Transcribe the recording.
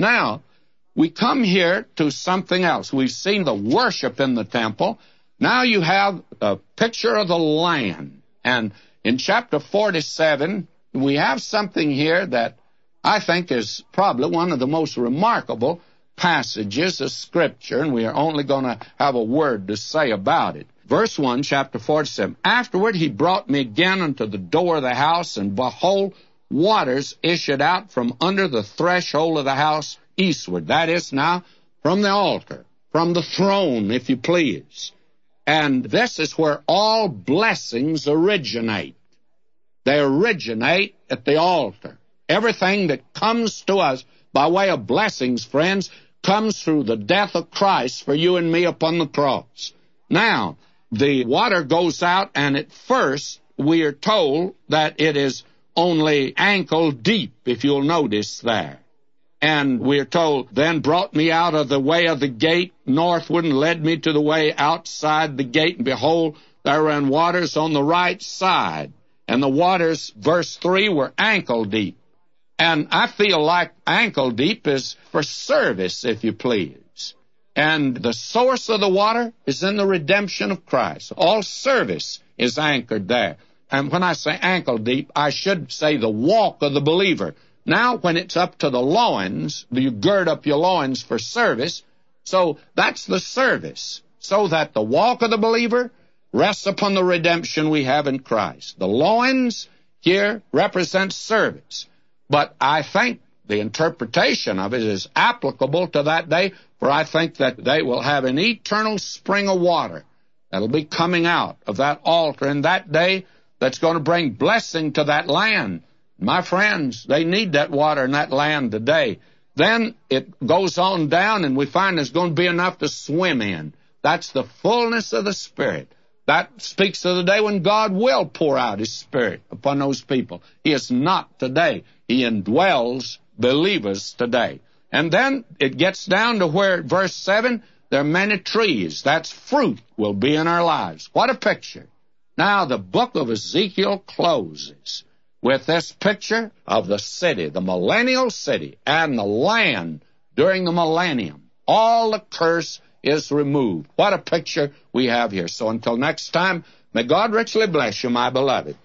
Now, we come here to something else. We've seen the worship in the temple. Now you have a picture of the land. And in chapter 47, we have something here that I think is probably one of the most remarkable passages of Scripture, and we are only going to have a word to say about it. Verse 1, chapter 47. Afterward he brought me again unto the door of the house, and behold, waters issued out from under the threshold of the house eastward. That is now from the altar, from the throne, if you please. And this is where all blessings originate. They originate at the altar. Everything that comes to us by way of blessings, friends, comes through the death of Christ for you and me upon the cross. Now, the water goes out, and at first we are told that it is only ankle deep, if you'll notice there. And we're told, then brought me out of the way of the gate northward, and led me to the way outside the gate, and behold, there ran waters on the right side. And the waters, verse 3, were ankle deep. And I feel like ankle deep is for service, if you please. And the source of the water is in the redemption of Christ. All service is anchored there. And when I say ankle deep, I should say the walk of the believer. Now, when it's up to the loins, you gird up your loins for service. So that's the service, so that the walk of the believer rests upon the redemption we have in Christ. The loins here represent service. But I think the interpretation of it is applicable to that day, for I think that they will have an eternal spring of water that'll be coming out of that altar in that day that's going to bring blessing to that land. My friends, they need that water in that land today. Then it goes on down, and we find there's going to be enough to swim in. That's the fullness of the Spirit. That speaks of the day when God will pour out His Spirit upon those people. He is not today. He indwells believers today. And then it gets down to where, verse 7, there are many trees. That's fruit will be in our lives. What a picture. Now, the book of Ezekiel closes with this picture of the city, the millennial city, and the land during the millennium. All the curse is removed. What a picture we have here. So until next time, may God richly bless you, my beloved.